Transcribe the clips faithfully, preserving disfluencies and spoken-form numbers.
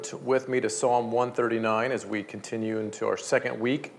With me to Psalm one thirty-nine as we continue into our second week.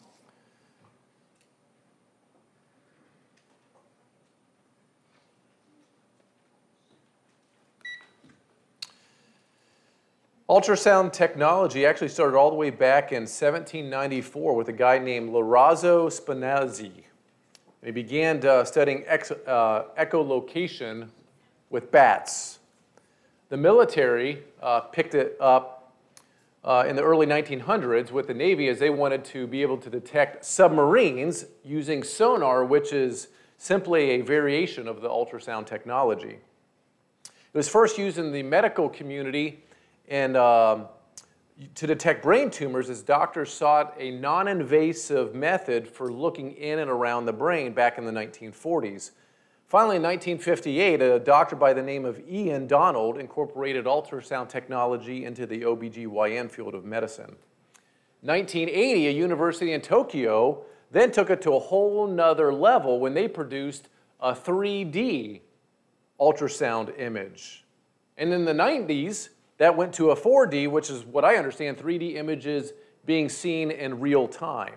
Ultrasound technology actually started all the way back in seventeen ninety-four with a guy named Lorenzo Spinazzi. He began uh, studying ex- uh, echolocation with bats. The military uh, picked it up uh, in the early nineteen hundreds with the Navy as they wanted to be able to detect submarines using sonar, which is simply a variation of the ultrasound technology. It was first used in the medical community and um, to detect brain tumors as doctors sought a non-invasive method for looking in and around the brain back in the nineteen forties. Finally, in nineteen fifty-eight, a doctor by the name of Ian Donald incorporated ultrasound technology into the O B G Y N field of medicine. nineteen eighty, a university in Tokyo then took it to a whole nother level when they produced a three D ultrasound image. And in the nineties, that went to a four D, which is what I understand, three D images being seen in real time.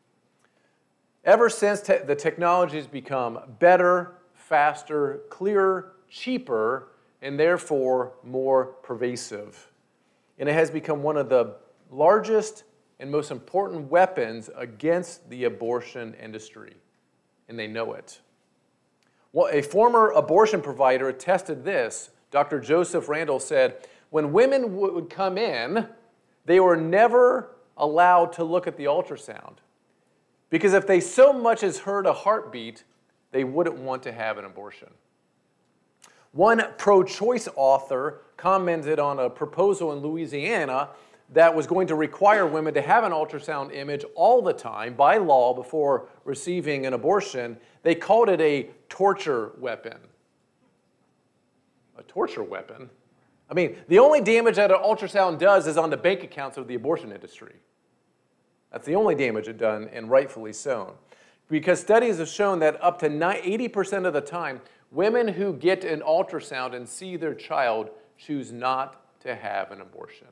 Ever since te- the technology has become better, faster, clearer, cheaper, and therefore more pervasive. And it has become one of the largest and most important weapons against the abortion industry, and they know it. Well, a former abortion provider attested this. Doctor Joseph Randall said, when women would come in, they were never allowed to look at the ultrasound. Because if they so much as heard a heartbeat, they wouldn't want to have an abortion. One pro-choice author commented on a proposal in Louisiana that was going to require women to have an ultrasound image all the time by law before receiving an abortion. They called it a torture weapon. A torture weapon? I mean, the only damage that an ultrasound does is on the bank accounts of the abortion industry. That's the only damage it does, and rightfully so. Because studies have shown that up to eighty percent of the time, women who get an ultrasound and see their child choose not to have an abortion.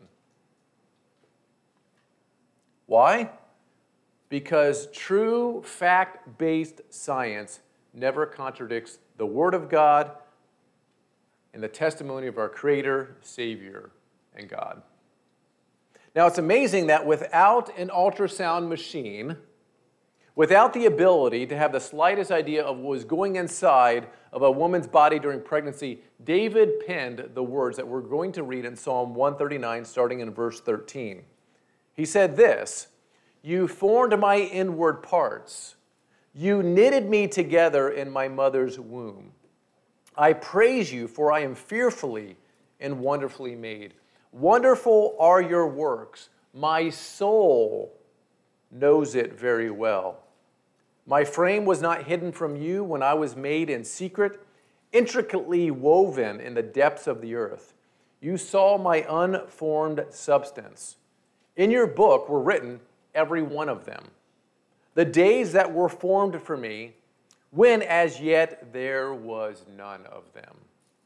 Why? Because true fact-based science never contradicts the Word of God and the testimony of our Creator, Savior, and God. Now, it's amazing that without an ultrasound machine, without the ability to have the slightest idea of what was going inside of a woman's body during pregnancy, David penned the words that we're going to read in Psalm one thirty-nine, starting in verse thirteen. He said this, "You formed my inward parts. You knitted me together in my mother's womb. I praise you, for I am fearfully and wonderfully made. Wonderful are your works. My soul knows it very well. My frame was not hidden from you when I was made in secret, intricately woven in the depths of the earth. You saw my unformed substance. In your book were written, every one of them, the days that were formed for me, when as yet there was none of them."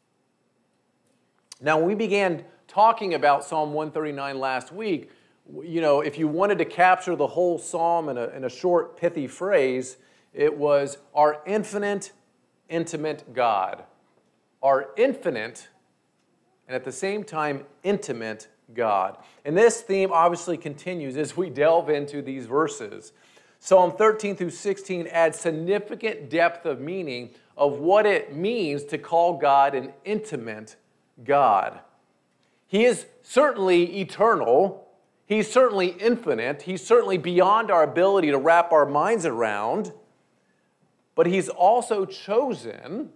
Now, when we began talking about Psalm one thirty-nine last week, you know, if you wanted to capture the whole psalm in a, in a short, pithy phrase, it was our infinite, intimate God. Our infinite, and at the same time, intimate God. And this theme obviously continues as we delve into these verses. Psalm thirteen through sixteen adds significant depth of meaning of what it means to call God an intimate God. He is certainly eternal. He's certainly infinite. He's certainly beyond our ability to wrap our minds around. But he's also chosen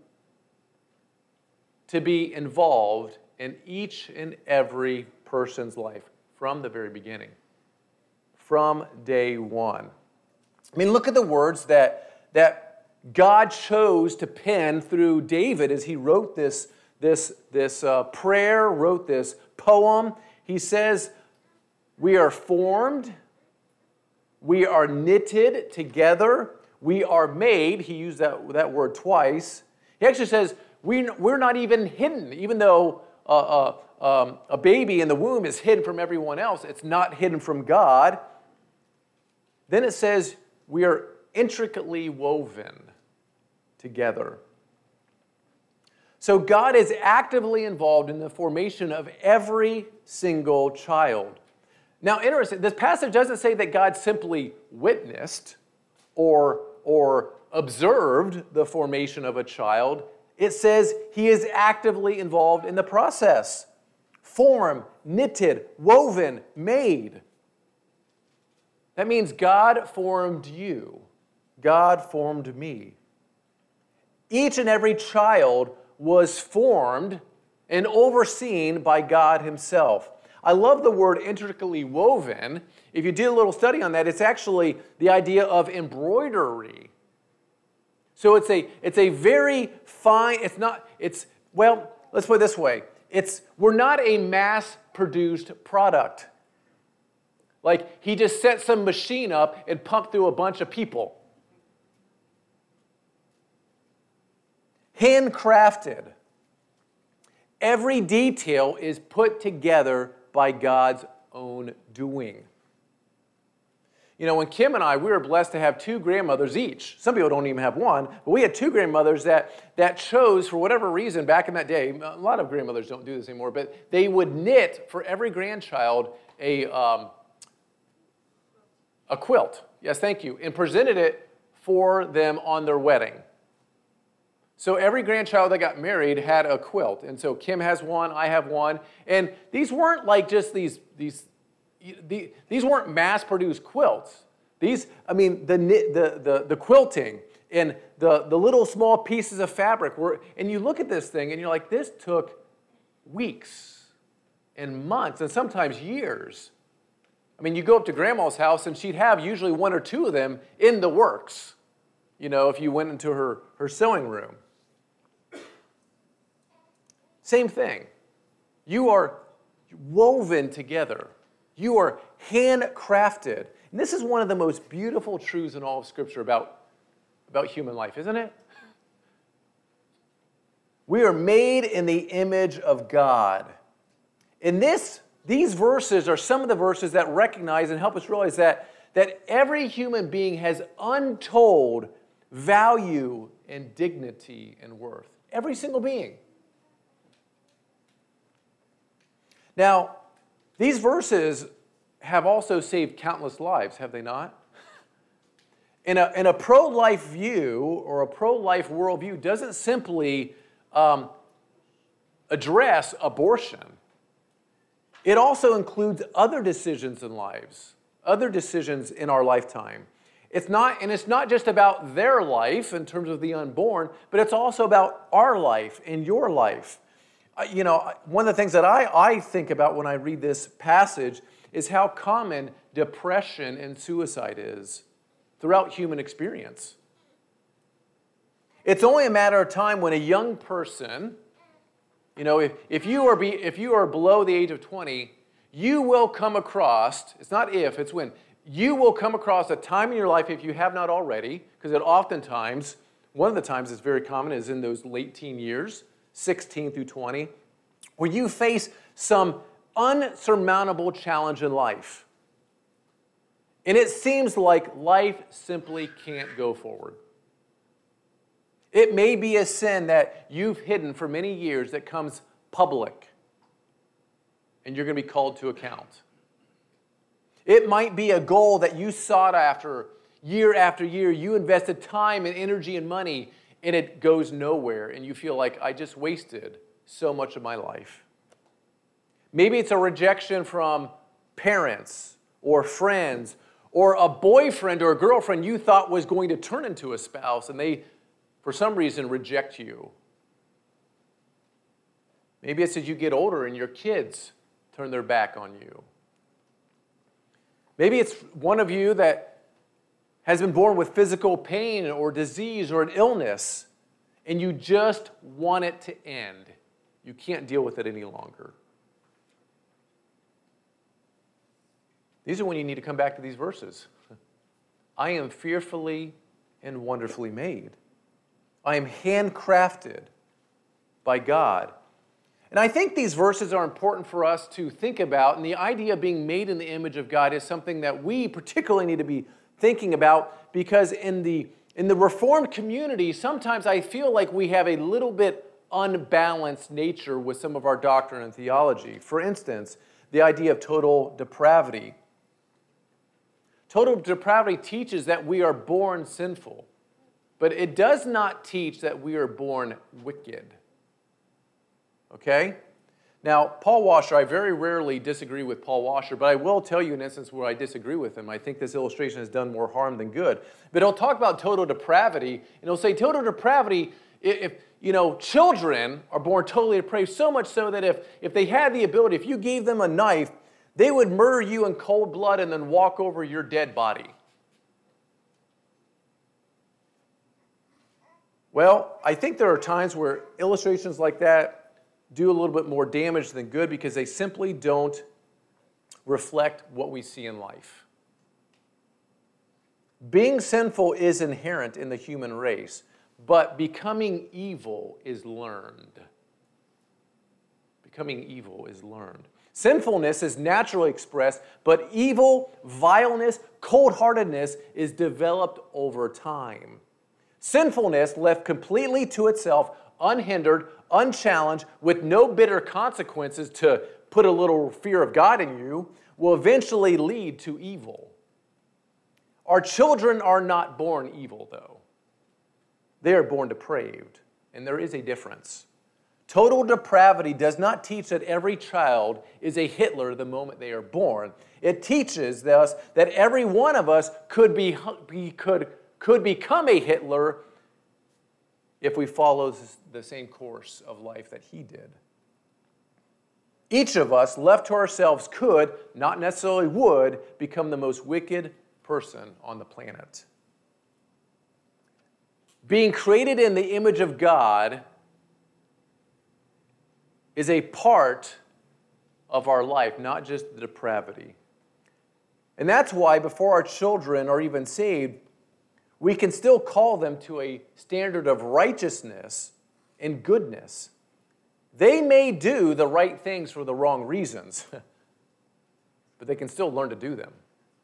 to be involved in each and every person's life from the very beginning, from day one. I mean, look at the words that, that God chose to pen through David as he wrote this, this, this uh, prayer, wrote this poem. He says, we are formed, we are knitted together, we are made. He used that, that word twice. He actually says, we, we're not even hidden, even though uh, uh, um, a baby in the womb is hidden from everyone else, it's not hidden from God. Then it says we are intricately woven together. So God is actively involved in the formation of every single child. Now, interesting, this passage doesn't say that God simply witnessed or, or observed the formation of a child. It says he is actively involved in the process. Formed, knitted, woven, made. That means God formed you. God formed me. Each and every child was formed and overseen by God himself. I love the word intricately woven. If you did a little study on that, it's actually the idea of embroidery. So it's a, it's a very fine, it's not, it's, well, let's put it this way. It's, we're not a mass-produced product. Like he just set some machine up and pumped through a bunch of people. Handcrafted. Every detail is put together by God's own doing. You know, when Kim and I, we were blessed to have two grandmothers each. Some people don't even have one, but we had two grandmothers that, that chose, for whatever reason, back in that day, a lot of grandmothers don't do this anymore, but they would knit for every grandchild a, um, a quilt. Yes, thank you. And presented it for them on their wedding. So every grandchild that got married had a quilt. And so Kim has one, I have one. And these weren't like just these, these, these weren't mass-produced quilts. These, I mean, the, the, the, the quilting and the, the little small pieces of fabric were, and you look at this thing and you're like, this took weeks and months and sometimes years. I mean, you go up to grandma's house and she'd have usually one or two of them in the works, you know, if you went into her, her sewing room. Same thing. You are woven together. You are handcrafted. And this is one of the most beautiful truths in all of Scripture about, about human life, isn't it? We are made in the image of God. And this, these verses are some of the verses that recognize and help us realize that, that every human being has untold value and dignity and worth. Every single being. Now, these verses have also saved countless lives, have they not? In a, in a pro-life view or a pro-life worldview doesn't simply um, address abortion. It also includes other decisions in lives, other decisions in our lifetime. It's not, and it's not just about their life in terms of the unborn, but it's also about our life and your life. Uh, you know, one of the things that I, I think about when I read this passage is how common depression and suicide is throughout human experience. It's only a matter of time when a young person, you know, if, if, you are be, if you are below the age of twenty, you will come across, it's not if, it's when, you will come across a time in your life, if you have not already, because it oftentimes, one of the times it's very common is in those late teen years, sixteen through twenty, where you face some unsurmountable challenge in life. And it seems like life simply can't go forward. It may be a sin that you've hidden for many years that comes public, and you're going to be called to account. It might be a goal that you sought after year after year. You invested time and energy and money, and it goes nowhere, and you feel like, I just wasted so much of my life. Maybe it's a rejection from parents or friends or a boyfriend or a girlfriend you thought was going to turn into a spouse, and they, for some reason, reject you. Maybe it's as you get older and your kids turn their back on you. Maybe it's one of you that has been born with physical pain or disease or an illness, and you just want it to end. You can't deal with it any longer. These are when you need to come back to these verses. I am fearfully and wonderfully made. I am handcrafted by God. And I think these verses are important for us to think about, and the idea of being made in the image of God is something that we particularly need to be thinking about, because in the, in the Reformed community, sometimes I feel like we have a little bit unbalanced nature with some of our doctrine and theology. For instance, the idea of total depravity. Total depravity teaches that we are born sinful, but it does not teach that we are born wicked. Okay? Now, Paul Washer, I very rarely disagree with Paul Washer, but I will tell you an instance where I disagree with him. I think this illustration has done more harm than good. But he'll talk about total depravity, and he'll say total depravity, if, you know, children are born totally depraved, so much so that if, if they had the ability, if you gave them a knife, they would murder you in cold blood and then walk over your dead body. Well, I think there are times where illustrations like that do a little bit more damage than good, because they simply don't reflect what we see in life. Being sinful is inherent in the human race, but becoming evil is learned. Becoming evil is learned. Sinfulness is naturally expressed, but evil, vileness, cold-heartedness is developed over time. Sinfulness, left completely to itself, unhindered, unchallenged, with no bitter consequences to put a little fear of God in you, will eventually lead to evil. Our children are not born evil, though. They are born depraved, and there is a difference. Total depravity does not teach that every child is a Hitler the moment they are born. It teaches us that every one of us could be, could, could become a Hitler if we follow the same course of life that he did. Each of us, left to ourselves, could, not necessarily would, become the most wicked person on the planet. Being created in the image of God is a part of our life, not just the depravity. And that's why before our children are even saved, we can still call them to a standard of righteousness and goodness. They may do the right things for the wrong reasons, but they can still learn to do them.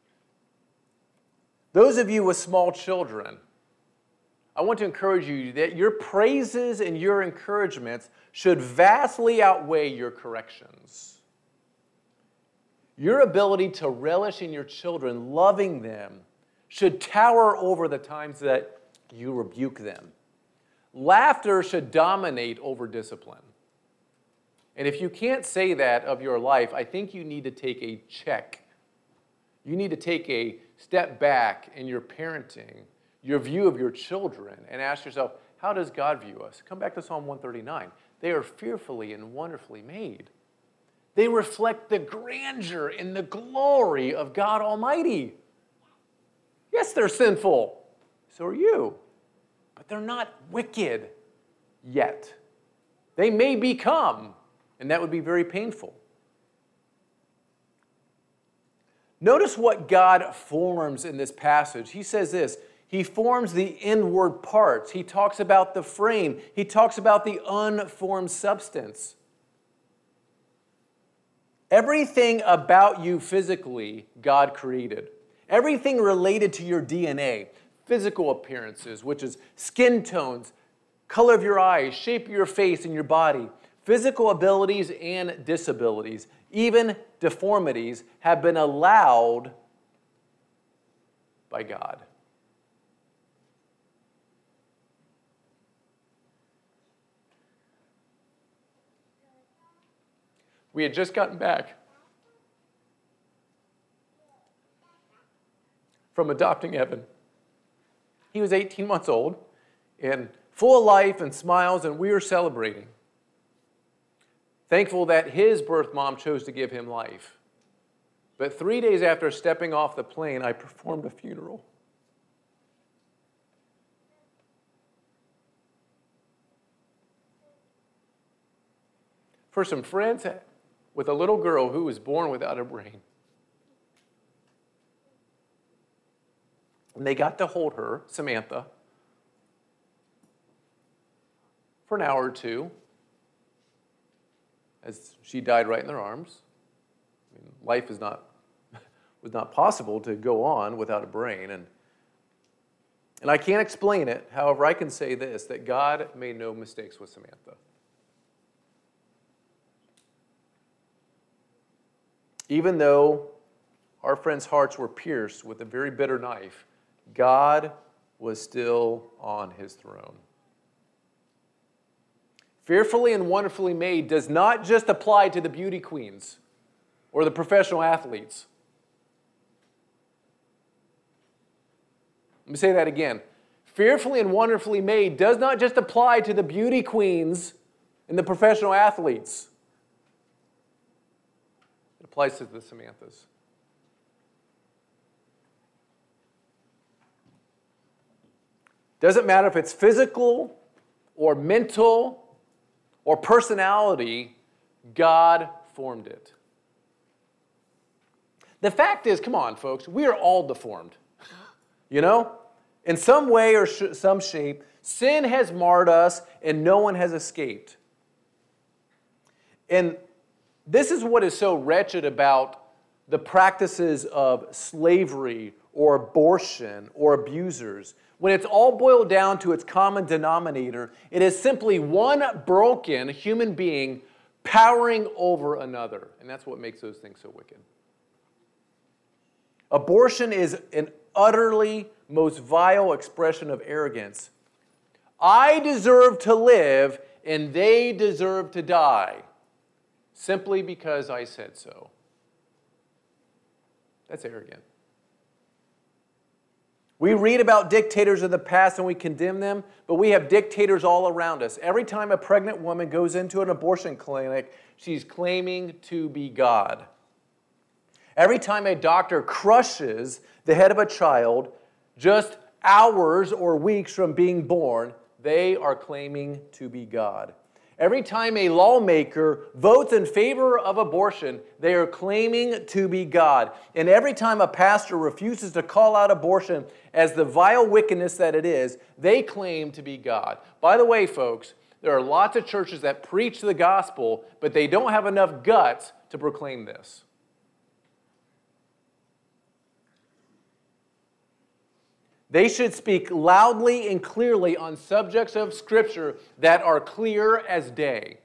Those of you with small children, I want to encourage you that your praises and your encouragements should vastly outweigh your corrections. Your ability to relish in your children, loving them, should tower over the times that you rebuke them. Laughter should dominate over discipline. And if you can't say that of your life, I think you need to take a check. You need to take a step back in your parenting, your view of your children, and ask yourself, how does God view us? Come back to Psalm one thirty-nine. They are fearfully and wonderfully made. They reflect the grandeur and the glory of God Almighty. Yes, they're sinful. So are you. But they're not wicked yet. They may become, and that would be very painful. Notice what God forms in this passage. He says this, He forms the inward parts. He talks about the frame. He talks about the unformed substance. Everything about you physically, God created. Everything related to your D N A, physical appearances, which is skin tones, color of your eyes, shape of your face and your body, physical abilities and disabilities, even deformities, have been allowed by God. We had just gotten back from adopting Evan. He was eighteen months old and full of life and smiles, and we were celebrating. Thankful that his birth mom chose to give him life. But three days after stepping off the plane, I performed a funeral. For some friends with a little girl who was born without a brain. And they got to hold her, Samantha, for an hour or two. as she died right in their arms. I mean, life is not, was not possible to go on without a brain. And, and I can't explain it. However, I can say this, that God made no mistakes with Samantha. Even though our friends' hearts were pierced with a very bitter knife, God was still on his throne. Fearfully and wonderfully made does not just apply to the beauty queens or the professional athletes. Let me say that again. Fearfully and wonderfully made does not just apply to the beauty queens and the professional athletes. It applies to the Samanthas. Doesn't matter if it's physical or mental or personality, God formed it. The fact is, come on, folks, we are all deformed. You know? In some way or sh- some shape, sin has marred us and no one has escaped. And this is what is so wretched about the practices of slavery or abortion or abusers. When it's all boiled down to its common denominator, it is simply one broken human being powering over another. And that's what makes those things so wicked. Abortion is an utterly most vile expression of arrogance. I deserve to live and they deserve to die simply because I said so. That's arrogant. We read about dictators of the past and we condemn them, but we have dictators all around us. Every time a pregnant woman goes into an abortion clinic, she's claiming to be God. Every time a doctor crushes the head of a child just hours or weeks from being born, they are claiming to be God. Every time a lawmaker votes in favor of abortion, they are claiming to be God. And every time a pastor refuses to call out abortion as the vile wickedness that it is, they claim to be God. By the way, folks, there are lots of churches that preach the gospel, but they don't have enough guts to proclaim this. They should speak loudly and clearly on subjects of Scripture that are clear as day.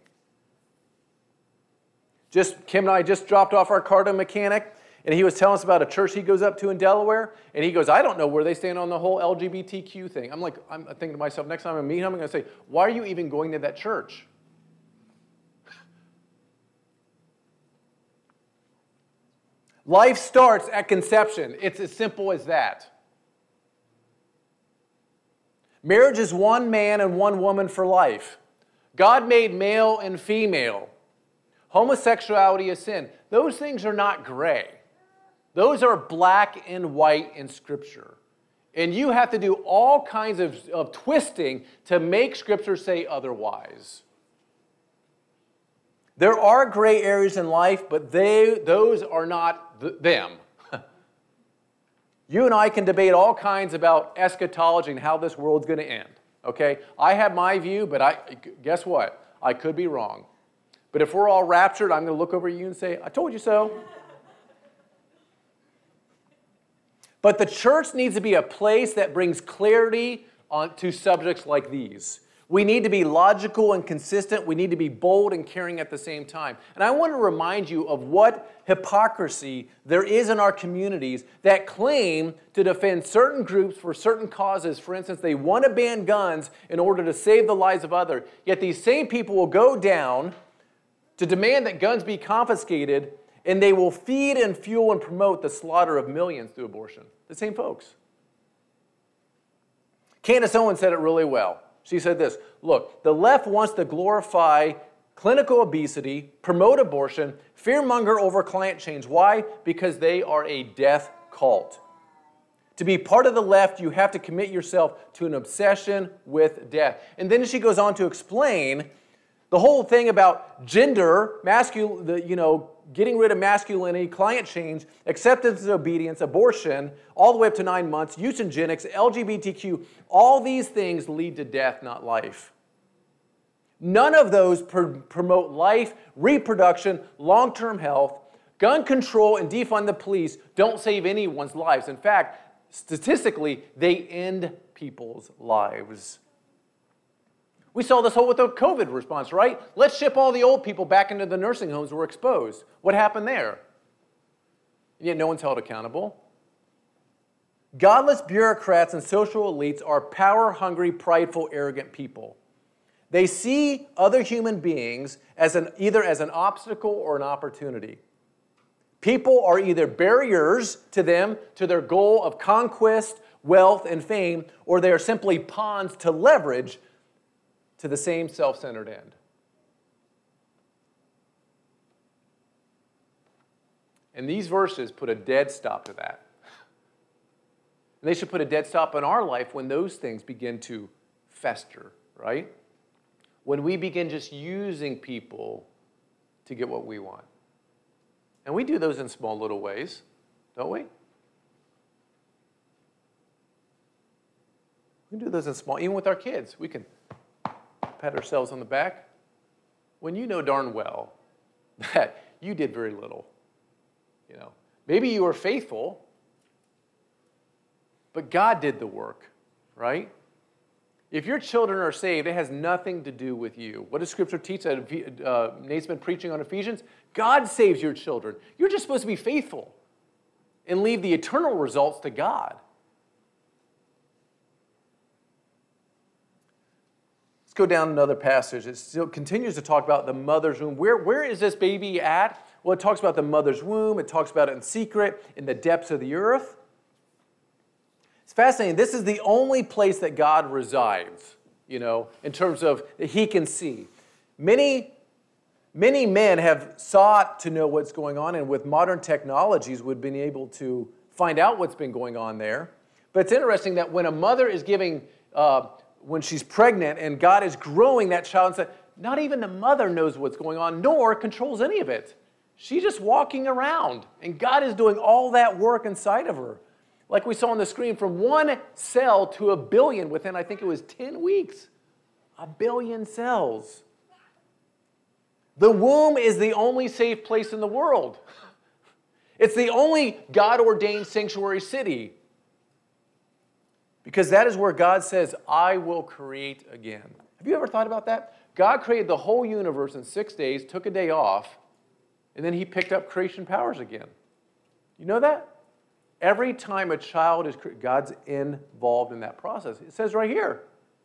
Just Kim and I just dropped off our car to a mechanic, and he was telling us about a church he goes up to in Delaware, and he goes, I don't know where they stand on the whole L G B T Q thing. I'm like, I'm thinking to myself, next time I meet him, I'm going to say, why are you even going to that church? Life starts at conception. It's as simple as that. Marriage is one man and one woman for life. God made male and female. Homosexuality is sin. Those things are not gray. Those are black and white in Scripture. And you have to do all kinds of, of twisting to make Scripture say otherwise. There are gray areas in life, but they, those are not th- them. You and I can debate all kinds about eschatology and how this world's going to end, okay? I have my view, but I guess what? I could be wrong. But if we're all raptured, I'm going to look over at you and say, I told you so. But the church needs to be a place that brings clarity on, to subjects like these. We need to be logical and consistent. We need to be bold and caring at the same time. And I want to remind you of what hypocrisy there is in our communities that claim to defend certain groups for certain causes. For instance, they want to ban guns in order to save the lives of others. Yet these same people will go down to demand that guns be confiscated, and they will feed and fuel and promote the slaughter of millions through abortion. The same folks. Candace Owens said it really well. She said this, look, the left wants to glorify clinical obesity, promote abortion, fearmonger over climate change. Why? Because they are a death cult. To be part of the left, you have to commit yourself to an obsession with death. And then she goes on to explain the whole thing about gender, masculine, the, you know, getting rid of masculinity, climate change, acceptance and obedience, abortion, all the way up to nine months, eugenics, L G B T Q, all these things lead to death, not life. None of those pr- promote life, reproduction, long-term health. Gun control and defund the police don't save anyone's lives. In fact, statistically, they end people's lives. We saw this whole with the COVID response, right? Let's ship all the old people back into the nursing homes who were exposed. What happened there? Yet no one's held accountable. Godless bureaucrats and social elites are power-hungry, prideful, arrogant people. They see other human beings as an, either as an obstacle or an opportunity. People are either barriers to them, to their goal of conquest, wealth, and fame, or they are simply pawns to leverage to the same self-centered end. And these verses put a dead stop to that. And they should put a dead stop in our life when those things begin to fester, right? When we begin just using people to get what we want. And we do those in small little ways, don't we? We can do those in small, even with our kids. We can pat ourselves on the back when you know darn well that you did very little. You know, maybe you were faithful, but God did the work, right? If your children are saved, it has nothing to do with you. What does Scripture teach that uh, Nate's been preaching on Ephesians? God saves your children. You're just supposed to be faithful and leave the eternal results to God. Let's go down another passage. It still continues to talk about the mother's womb. Where, where is this baby at? Well, it talks about the mother's womb. It talks about it in secret, in the depths of the earth. It's fascinating. This is the only place that God resides, you know, in terms of that he can see. Many, many men have sought to know what's going on, and with modern technologies, we've been able to find out what's been going on there. But it's interesting that when a mother is giving, uh, when she's pregnant and God is growing that child, and not even the mother knows what's going on, nor controls any of it. She's just walking around, and God is doing all that work inside of her. Like we saw on the screen, from one cell to a billion within, I think it was ten weeks. A billion cells. The womb is the only safe place in the world. It's the only God-ordained sanctuary city. Because that is where God says, I will create again. Have you ever thought about that? God created the whole universe in six days, took a day off, and then he picked up creation powers again. You know that? Every time a child is created, God's involved in that process. It says right here.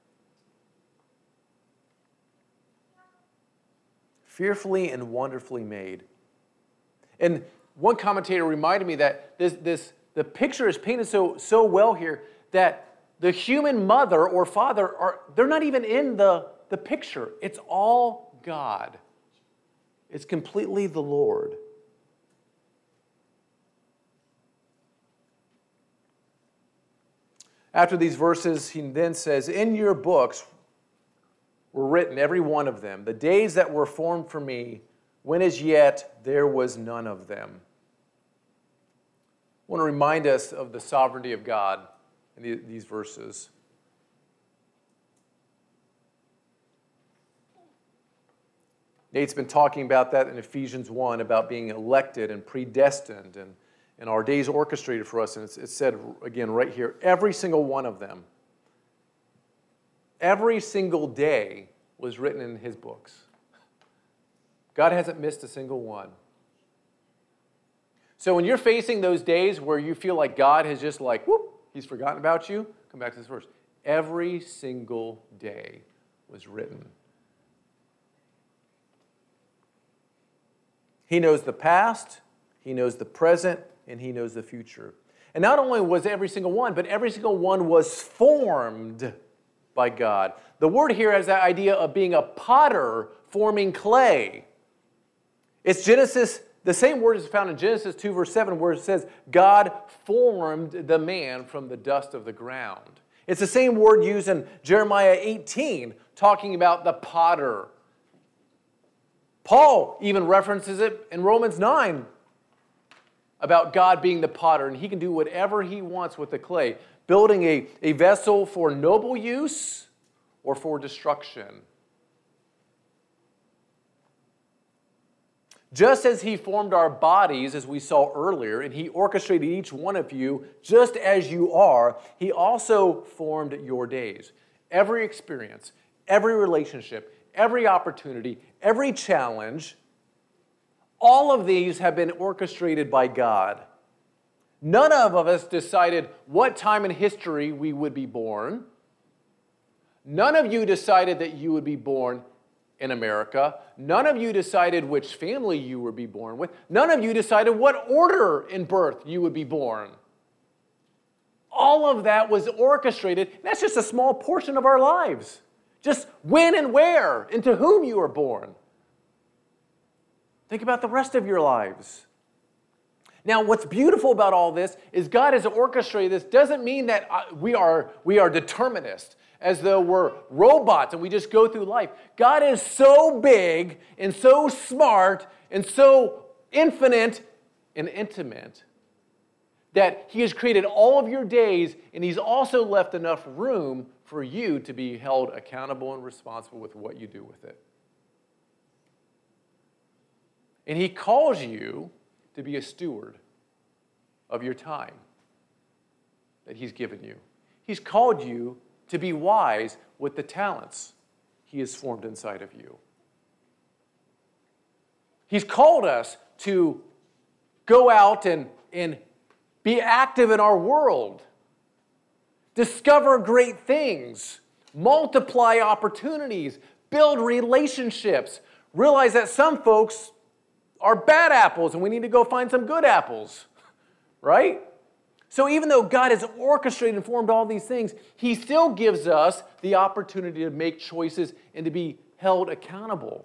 Fearfully and wonderfully made. And one commentator reminded me that this, this the picture is painted so, so well here that the human mother or father, are they're not even in the, the picture. It's all God. It's completely the Lord. After these verses, he then says, in your books were written, every one of them, the days that were formed for me, when as yet there was none of them. I want to remind us of the sovereignty of God in these verses. Nate's been talking about that in Ephesians one, about being elected and predestined, and, and our days orchestrated for us. And it's, it's said, again, right here, every single one of them, every single day was written in his books. God hasn't missed a single one. So when you're facing those days where you feel like God has just like, whoop, he's forgotten about you, come back to this verse. Every single day was written. He knows the past, he knows the present, and he knows the future. And not only was every single one, but every single one was formed by God. The word here has that idea of being a potter forming clay. It's Genesis, the same word is found in Genesis two, verse seven, where it says, God formed the man from the dust of the ground. It's the same word used in Jeremiah eighteen, talking about the potter. Paul even references it in Romans nine about God being the potter, and he can do whatever he wants with the clay, building a, a vessel for noble use or for destruction. Just as he formed our bodies, as we saw earlier, and he orchestrated each one of you just as you are, he also formed your days. Every experience, every relationship, every opportunity, every challenge, all of these have been orchestrated by God. None of us decided what time in history we would be born. None of you decided that you would be born in America. None of you decided which family you would be born with. None of you decided what order in birth you would be born. All of that was orchestrated. That's just a small portion of our lives. Just when and where and to whom you were born. Think about the rest of your lives. Now, what's beautiful about all this is God has orchestrated this. Doesn't mean that we are, we are determinists, as though we're robots and we just go through life. God is so big and so smart and so infinite and intimate that he has created all of your days, and he's also left enough room for you to be held accountable and responsible with what you do with it. And he calls you to be a steward of your time that he's given you. He's called you to be wise with the talents he has formed inside of you. He's called us to go out and, and be active in our world, discover great things, multiply opportunities, build relationships, realize that some folks are bad apples and we need to go find some good apples, right? So even though God has orchestrated and formed all these things, he still gives us the opportunity to make choices and to be held accountable.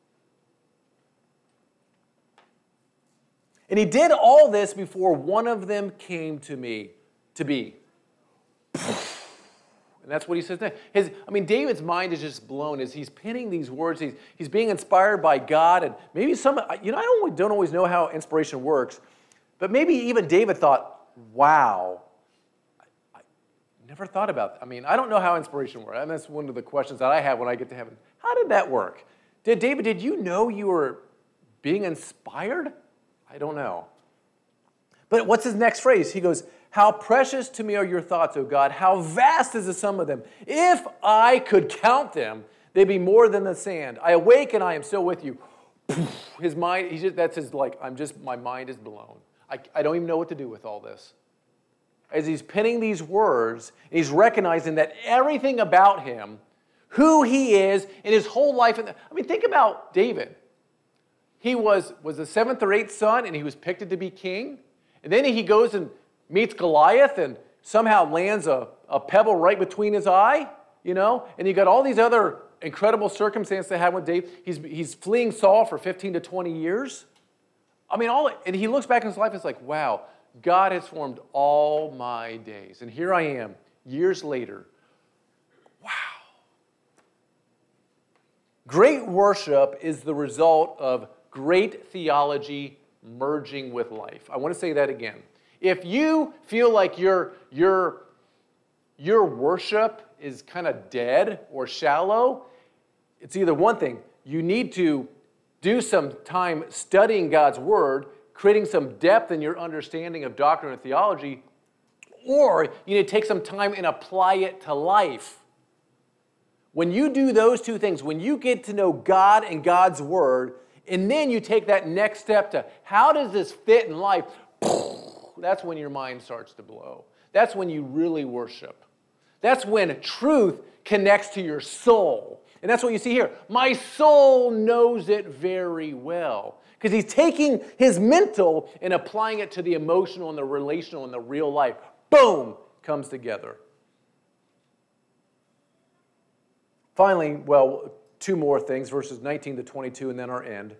And he did all this before one of them came to me to be. And that's what he says next. His, I mean, David's mind is just blown as he's penning these words. He's, he's being inspired by God. And maybe some, you know, I don't, don't always know how inspiration works, but maybe even David thought, wow, I, I never thought about that. I mean, I don't know how inspiration works. And that's one of the questions that I have when I get to heaven. How did that work? Did David, did you know you were being inspired? I don't know. But what's his next phrase? He goes, how precious to me are your thoughts, O God. How vast is the sum of them. If I could count them, they'd be more than the sand. I awake and I am still with you. His mind, he's just, that's his, like, I'm just, my mind is blown. I, I don't even know what to do with all this. As he's penning these words, he's recognizing that everything about him, who he is, in his whole life. I mean, think about David. He was, was the seventh or eighth son, and he was picked to be king. And then he goes and meets Goliath and somehow lands a, a pebble right between his eye, you know? And you got all these other incredible circumstances that happened with David. He's, he's fleeing Saul for fifteen to twenty years. I mean, all, and he looks back in his life and it's like, wow, God has formed all my days. And here I am, years later. Wow. Great worship is the result of great theology merging with life. I want to say that again. If you feel like your, your, your worship is kind of dead or shallow, it's either one thing. You need to do some time studying God's Word, creating some depth in your understanding of doctrine and theology, or you need to take some time and apply it to life. When you do those two things, when you get to know God and God's Word, and then you take that next step to how does this fit in life, that's when your mind starts to blow. That's when you really worship. That's when truth connects to your soul. And that's what you see here. My soul knows it very well. Because he's taking his mental and applying it to the emotional and the relational and the real life. Boom! Comes together. Finally, well, two more things, verses nineteen to twenty-two, and then our end.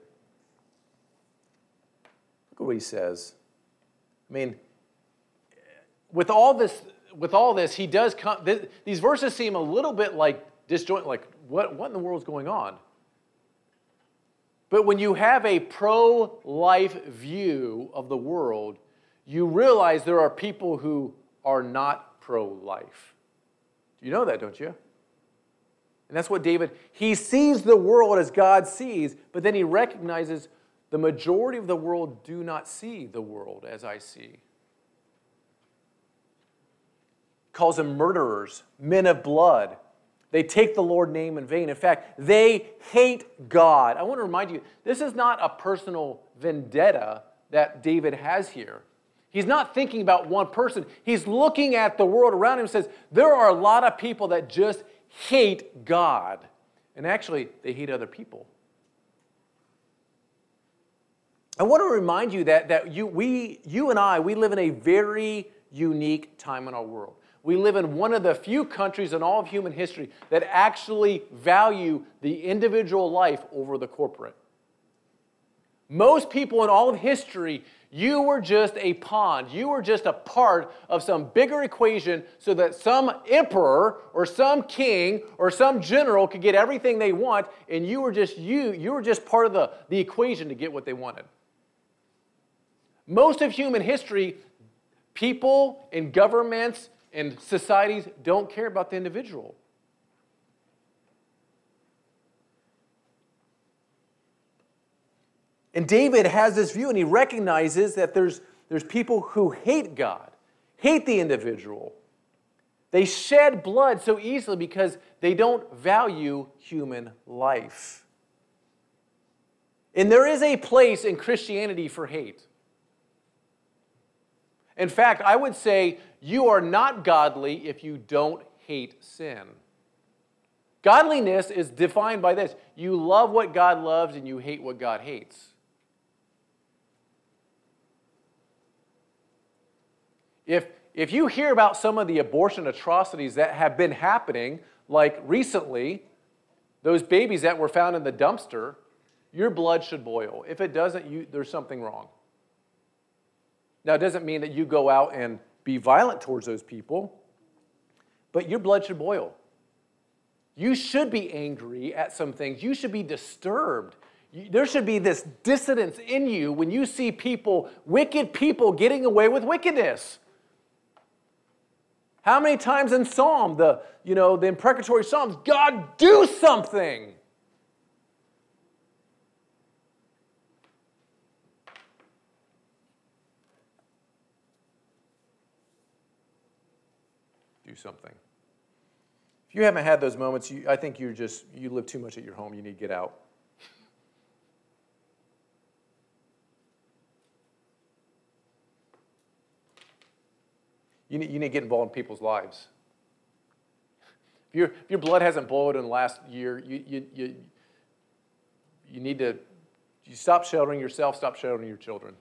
Look at what he says. I mean, with all this, with all this, he does come. Th- these verses seem a little bit like disjoint. Like, what, what in the world is going on? But when you have a pro-life view of the world, you realize there are people who are not pro-life. You know that, don't you? And that's what David, he sees the world as God sees, but then he recognizes the majority of the world do not see the world as I see. Calls them murderers, men of blood. They take the Lord's name in vain. In fact, they hate God. I want to remind you, this is not a personal vendetta that David has here. He's not thinking about one person. He's looking at the world around him and says, there are a lot of people that just hate God. And actually, they hate other people. I want to remind you that, that you, we, you and I, we live in a very unique time in our world. We live in one of the few countries in all of human history that actually value the individual life over the corporate. Most people in all of history, you were just a pawn. You were just a part of some bigger equation so that some emperor or some king or some general could get everything they want, and you were just you. You were just part of the, the equation to get what they wanted. Most of human history, people and governments and societies don't care about the individual. And David has this view, and he recognizes that there's, there's people who hate God, hate the individual. They shed blood so easily because they don't value human life. And there is a place in Christianity for hate. In fact, I would say you are not godly if you don't hate sin. Godliness is defined by this. You love what God loves and you hate what God hates. If, if you hear about some of the abortion atrocities that have been happening, like recently, those babies that were found in the dumpster, your blood should boil. If it doesn't, you, there's something wrong. Now, it doesn't mean that you go out and be violent towards those people, but your blood should boil. You should be angry at some things. You should be disturbed. There should be this dissonance in you when you see people, wicked people, getting away with wickedness. How many times in Psalm, the, you know, the imprecatory Psalms, God, do something. Do something. If you haven't had those moments, you, I think you're just, you live too much at your home. You need to get out. You need, you need to get involved in people's lives. If, your if your blood hasn't boiled in the last year, you, you, you, you need to you stop sheltering yourself, stop sheltering your children.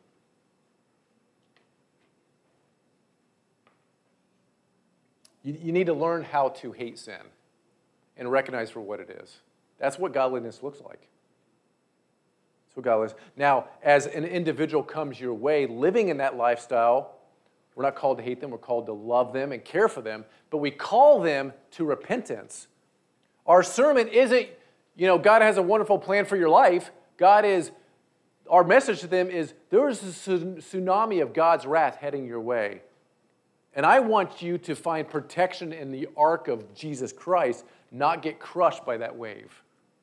You, you need to learn how to hate sin and recognize for what it is. That's what godliness looks like. That's what godliness. Now, as an individual comes your way, living in that lifestyle, we're not called to hate them. We're called to love them and care for them. But we call them to repentance. Our sermon isn't, you know, God has a wonderful plan for your life. God is, our message to them is, there is a tsunami of God's wrath heading your way. And I want you to find protection in the ark of Jesus Christ, not get crushed by that wave.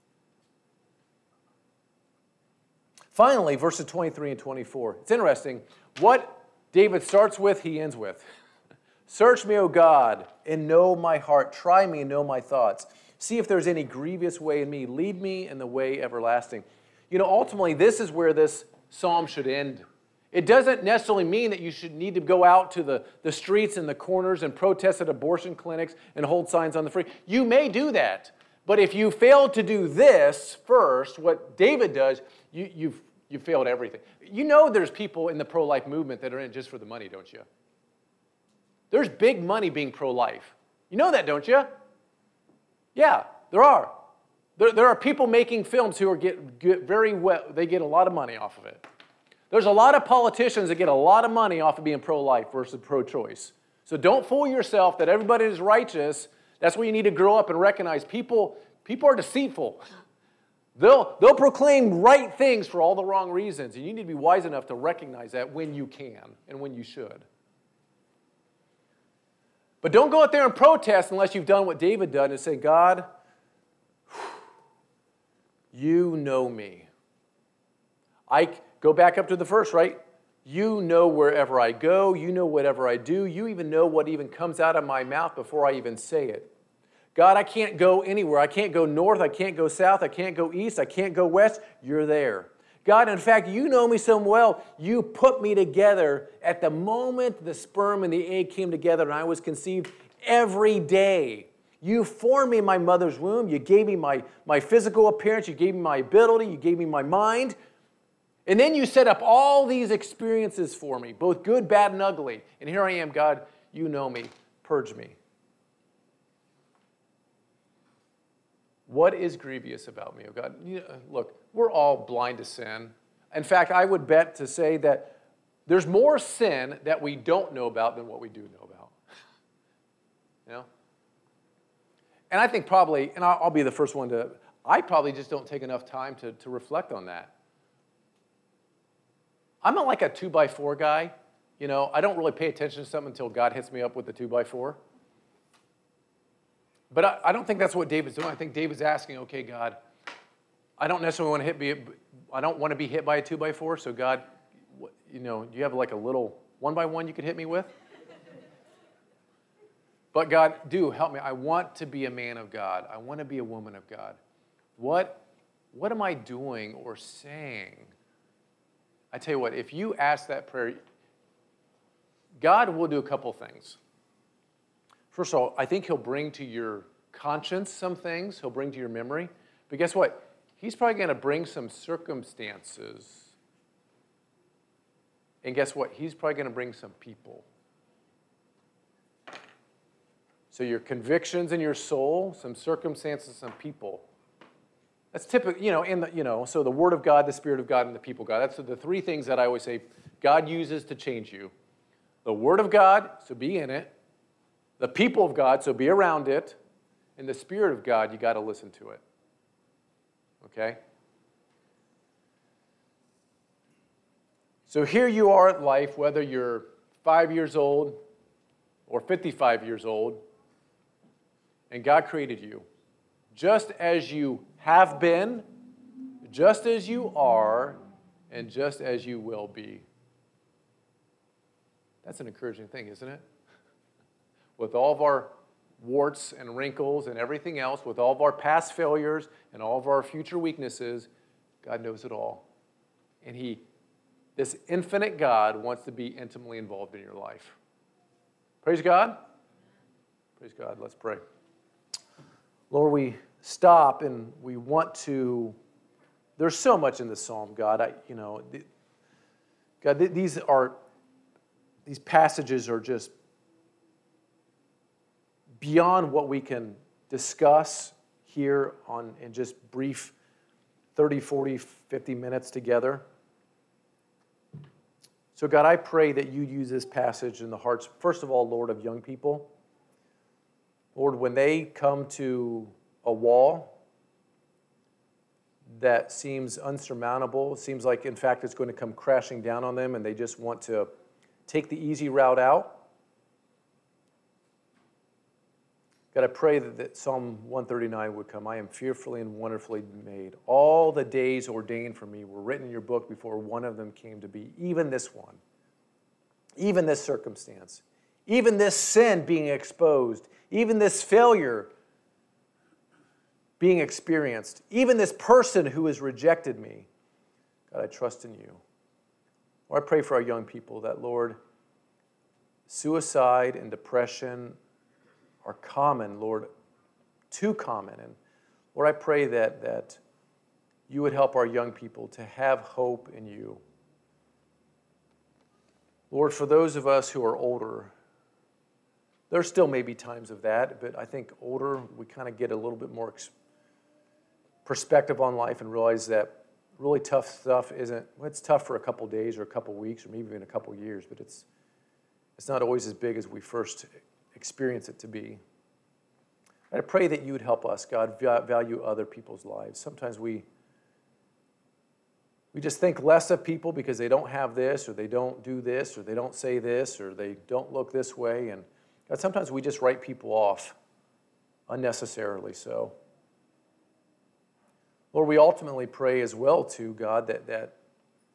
Finally, verses twenty-three and twenty-four. It's interesting. What David starts with, he ends with. Search me, O God, and know my heart. Try me and know my thoughts. See if there's any grievous way in me. Lead me in the way everlasting. You know, ultimately, this is where this psalm should end. It doesn't necessarily mean that you should need to go out to the, the streets and the corners and protest at abortion clinics and hold signs on the free. You may do that. But if you fail to do this first, what David does, you, you've You failed everything. You know there's people in the pro-life movement that are in it just for the money, don't you? There's big money being pro-life. You know that, don't you? Yeah, there are. There, there are people making films who are get, get very well, they get a lot of money off of it. There's a lot of politicians that get a lot of money off of being pro-life versus pro-choice. So don't fool yourself that everybody is righteous. That's where you need to grow up and recognize people, people are deceitful. They'll, they'll proclaim right things for all the wrong reasons, and you need to be wise enough to recognize that when you can and when you should. But don't go out there and protest unless you've done what David did and say, God, you know me. I go back up to the first, right? You know wherever I go. You know whatever I do. You even know what even comes out of my mouth before I even say it. God, I can't go anywhere. I can't go north. I can't go south. I can't go east. I can't go west. You're there. God, in fact, you know me so well. You put me together at the moment the sperm and the egg came together and I was conceived every day. You formed me in my mother's womb. You gave me my, my physical appearance. You gave me my ability. You gave me my mind. And then you set up all these experiences for me, both good, bad, and ugly. And here I am, God, you know me. Purge me. What is grievous about me, oh God? You know, look, we're all blind to sin. In fact, I would bet to say that there's more sin that we don't know about than what we do know about. You know? And I think probably, and I'll, I'll be the first one to, I probably just don't take enough time to, to reflect on that. I'm not like a two by four guy. You know, I don't really pay attention to something until God hits me up with the two by four. But I, I don't think that's what David's doing. I think David's asking, okay, God, I don't necessarily want to hit be, I don't want to be hit by a two by four. So God, what, you know, do you have like a little one by one you could hit me with? But God, do help me. I want to be a man of God. I want to be a woman of God. What, what am I doing or saying? I tell you what, if you ask that prayer, God will do a couple things. First of all, I think he'll bring to your conscience some things. He'll bring to your memory. But guess what? He's probably going to bring some circumstances. And guess what? He's probably going to bring some people. So your convictions in your soul, some circumstances, some people. That's typical, you know, in the, you know, so the Word of God, the Spirit of God, and the people of God. That's the three things that I always say God uses to change you. The Word of God, so be in it. The people of God, so be around it. And the Spirit of God, you got to listen to it. Okay? So here you are at life, whether you're five years old or fifty-five years old, and God created you just as you have been, just as you are, and just as you will be. That's an encouraging thing, isn't it? With all of our warts and wrinkles and everything else, with all of our past failures and all of our future weaknesses, God knows it all. And He, this infinite God, wants to be intimately involved in your life. Praise God. Praise God. Let's pray. Lord, we stop and we want to, there's so much in the psalm, God. I, you know, the, God, these are, these passages are just beyond what we can discuss here on in just brief thirty, forty, fifty minutes together. So God, I pray that you use this passage in the hearts, first of all, Lord, of young people. Lord, when they come to a wall that seems unsurmountable, it seems like, in fact, it's going to come crashing down on them and they just want to take the easy route out, God, I pray that, that Psalm one thirty-nine would come. I am fearfully and wonderfully made. All the days ordained for me were written in your book before one of them came to be, even this one, even this circumstance, even this sin being exposed, even this failure being experienced, even this person who has rejected me. God, I trust in you. Lord, I pray for our young people that, Lord, suicide and depression are common, Lord, too common. And Lord, I pray that, that you would help our young people to have hope in you. Lord, for those of us who are older, there still may be times of that, but I think older, we kind of get a little bit more ex- perspective on life and realize that really tough stuff isn't, well, it's tough for a couple days or a couple weeks or maybe even a couple years, but it's it's not always as big as we first experience it to be. I pray that you would help us, God, value other people's lives. Sometimes we we just think less of people because they don't have this or they don't do this or they don't say this or they don't look this way. And God, sometimes we just write people off unnecessarily so. Lord, we ultimately pray as well, too, God, that, that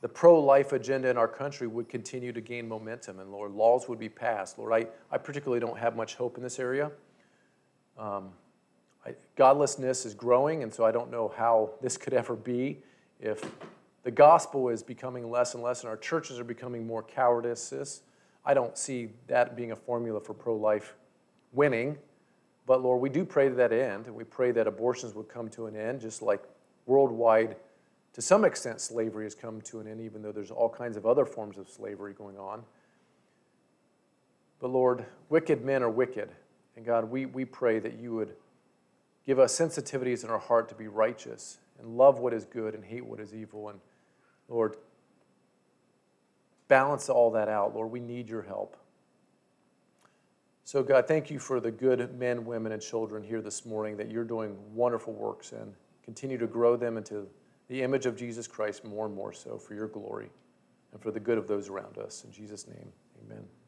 the pro-life agenda in our country would continue to gain momentum, and Lord, laws would be passed. Lord, I, I particularly don't have much hope in this area. Um, I, godlessness is growing, and so I don't know how this could ever be if the gospel is becoming less and less and our churches are becoming more cowardice. I don't see that being a formula for pro-life winning. But Lord, we do pray to that end, and we pray that abortions would come to an end, just like worldwide, to some extent, slavery has come to an end, even though there's all kinds of other forms of slavery going on. But Lord, wicked men are wicked. And God, we, we pray that you would give us sensitivities in our heart to be righteous and love what is good and hate what is evil. And Lord, balance all that out. Lord, we need your help. So God, thank you for the good men, women, and children here this morning that you're doing wonderful works in. Continue to grow them into the image of Jesus Christ more and more so for your glory and for the good of those around us. In Jesus' name, amen.